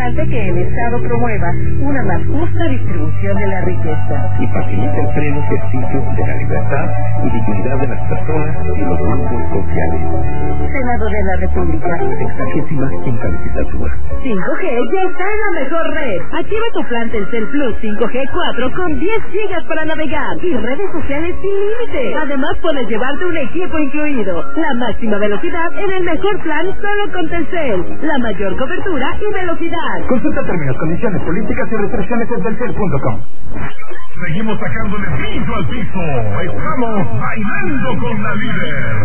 importante que el Estado promueva una más justa distribución de la riqueza y facilite el pleno ejercicio de la libertad y dignidad de las personas y los grupos sociales. Senado de la República. 65ª legislatura. 5G ya está en la mejor red. Activa tu plan Telcel Plus 5G 4 con 10 gigas para navegar y redes sociales sin límite. Además puedes llevarte un equipo incluido. La máxima velocidad en el mejor plan solo con Telcel. La mayor cobertura y velocidad. Consulta términos, condiciones, políticas y restricciones en telcel.com. Seguimos sacándole brillo al piso. Estamos bailando con la líder.